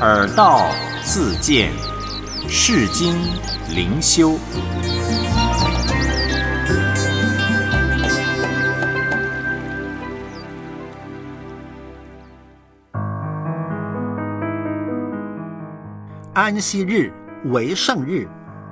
耳道自见，世经灵修。 安息日为圣日。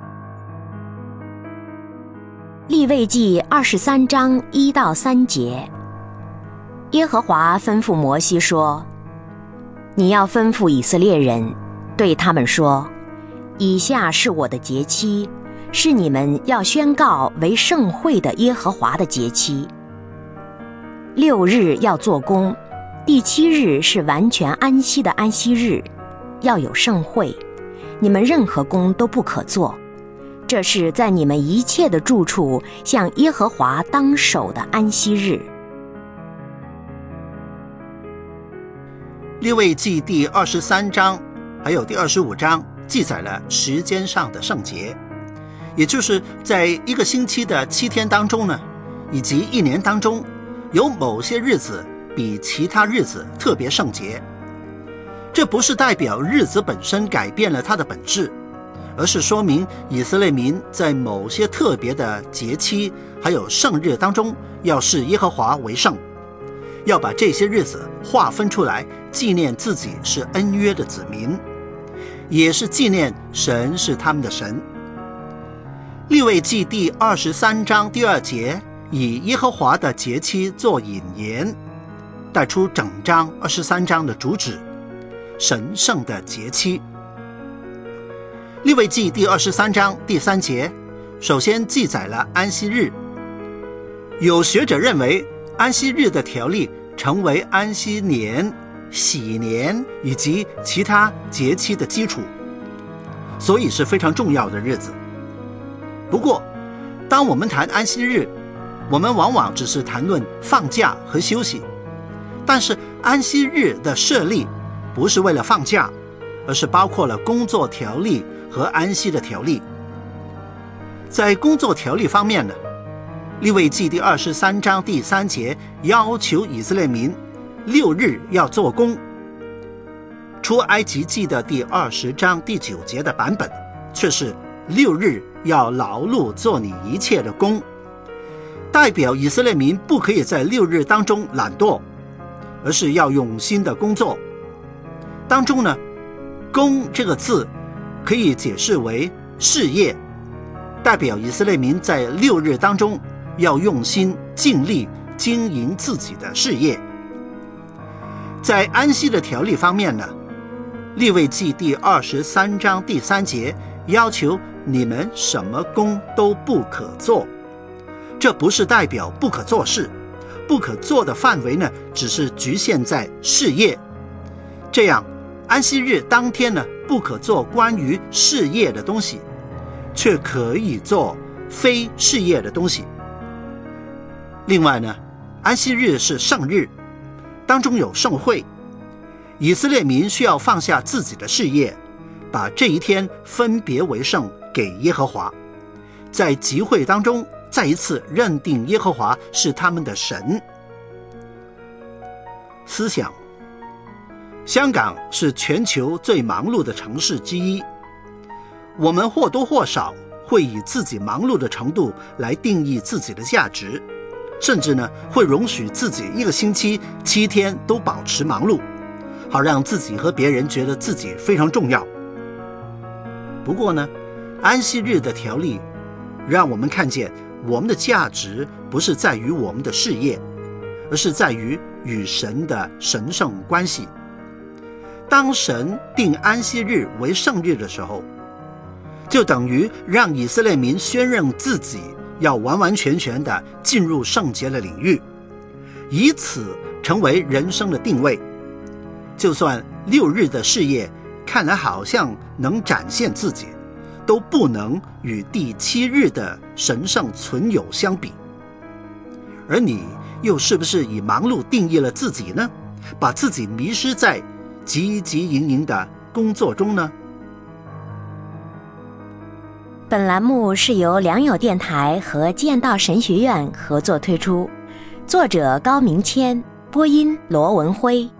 利未记23章1到3节，耶和华吩咐摩西说：你要吩咐以色列人，对他们说，以下是我的节期，是你们要宣告为圣会的耶和华的节期。6日要做工，第7日是完全安息的安息日，要有圣会，你们任何工都不可做，这是在你们一切的住处向耶和华当守的安息日。 利未记第23章还有第25章记载了时间上的圣节，也就是在一个星期的7天当中呢，以及一年当中有某些日子比其他日子特别圣节。这不是代表日子本身改变了它的本质，而是说明以色列民在某些特别的节期还有圣日当中要视耶和华为圣，要把这些日子划分出来，纪念自己是恩约的子民，也是纪念神是他们的神。利未记第23章第2节以耶和华的节期做引言，带出整章23章的主旨，神圣的节期。利未记第23章第3节首先记载了安息日。有学者认为安息日的条例成为安息年、喜年以及其他节期的基础，所以是非常重要的日子。不过当我们谈安息日，我们往往只是谈论放假和休息，但是安息日的设立不是为了放假，而是包括了工作条例和安息的条例。在工作条例方面呢，利未记第23章第3节要求以色列民6日要做工。出埃及记的第20章第9节的版本却是6日要劳碌做你一切的工，代表以色列民不可以在6日当中懒惰，而是要用心的工作。当中呢，工这个字可以解释为事业，代表以色列民在6日当中要用心尽力经营自己的事业。在安息的条例方面呢，利未记第23章第3节要求你们什么工都不可做，这不是代表不可做事，不可做的范围呢只是局限在事业。这样安息日当天呢不可做关于事业的东西，却可以做非事业的东西。另外呢，安息日是圣日，当中有圣会，以色列民需要放下自己的事业，把这一天分别为圣给耶和华，在集会当中再一次认定耶和华是他们的神。思想，香港是全球最忙碌的城市之一，我们或多或少会以自己忙碌的程度来定义自己的价值，甚至呢会容许自己一个星期7天都保持忙碌，好让自己和别人觉得自己非常重要。不过呢，安息日的条例让我们看见我们的价值不是在于我们的事业，而是在于与神的神圣关系。当神定安息日为圣日的时候，就等于让以色列民宣认自己要完完全全的进入圣洁的领域，以此成为人生的定位。就算6日的事业看来好像能展现自己，都不能与第7日的神圣存有相比。而你又是不是以忙碌定义了自己呢？把自己迷失在汲汲营营的工作中呢？ 本栏目是由良友电台和建道神学院合作推出，作者高明谦，播音罗文辉。